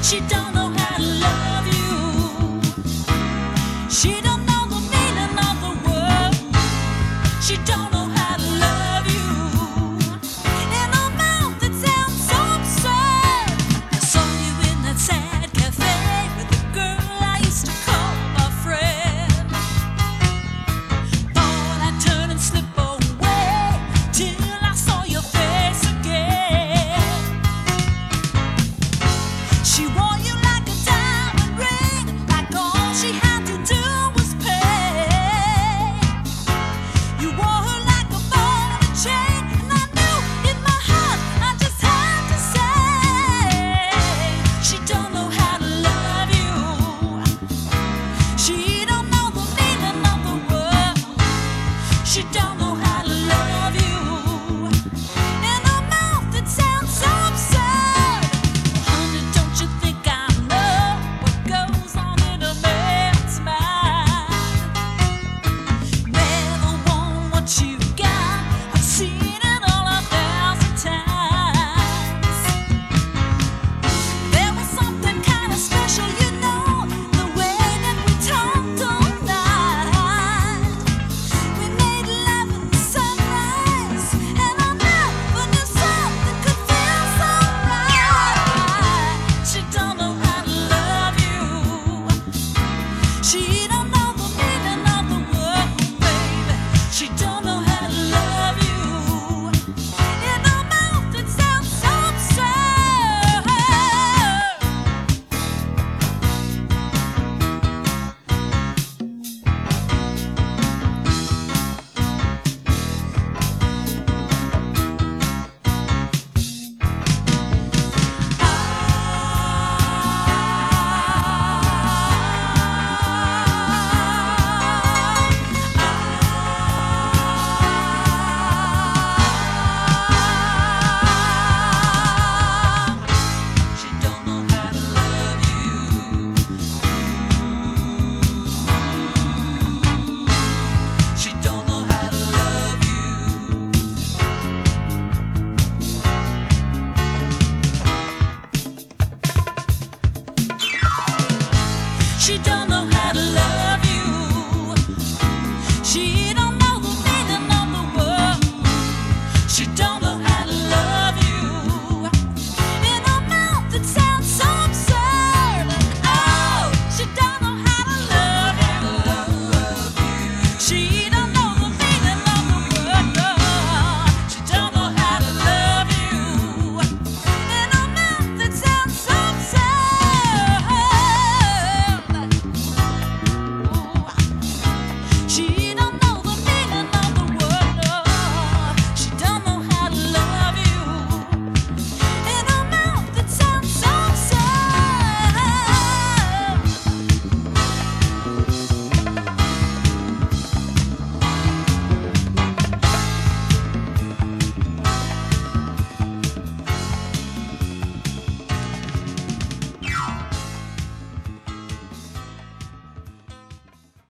She don't know how to love you. She don't know the meaning of the word. She don't know how to love you. In her mouth it sounds so absurd. I saw you in that sad cafe with the girl I used to call my friend. Thought I'd turn and slip away till I saw your face again. She wore you like a diamond ring, like all she had to do was pay. You wore her like a ball and a chain, and I knew in my heart I just had to say, she don't know how to love you. She don't know the meaning of the word. She don't know how to love you. In her mouth it sounds so absurd. Honey, don't you think I know what goes on in a man's mind? Never want what you got. I've seen it all 1,000 times. There was something kind of special, you know, the way that we talked all night. We made love in the sunrise, and I never knew something could feel so right. She don't know how to love you. She don't know the meaning of the word, baby. She don't know how to love you. In her mouth it sounds so absurd. She don't know how to love you. She don't know how to love you. She don't know